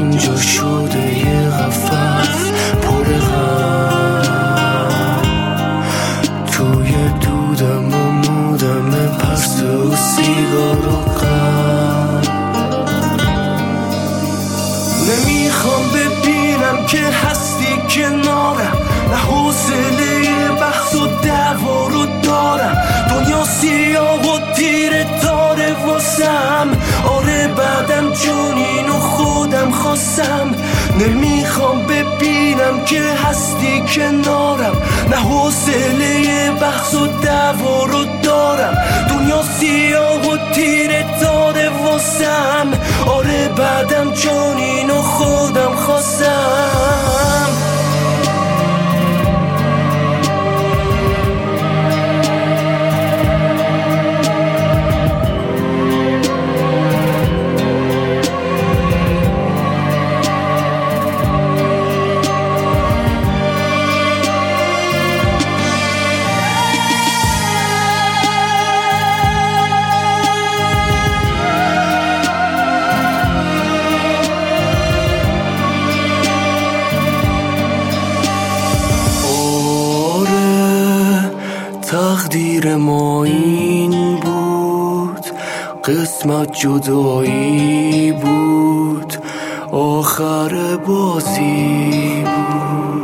اینجا شده یه قفس پر غم، توی دودم و مودم پس و سیگار و غم. نمیخوام ببینم که هستی کنارم، نه حوصله بحث و دعوا رو دارم. دنیا سیاه و تیره تاره واسم، آره بعدم جون اینو خودم خواستم. نمیخوام ببینم که هستی کنارم، نه حوصله بحث و دعوا رو دارم. دنیا سیاه و تیره تاره واسم، آره بعدم جون اینو خودم خواستم. تقدیر ما این بود، قسمت جدایی بود، آخر بازی بود.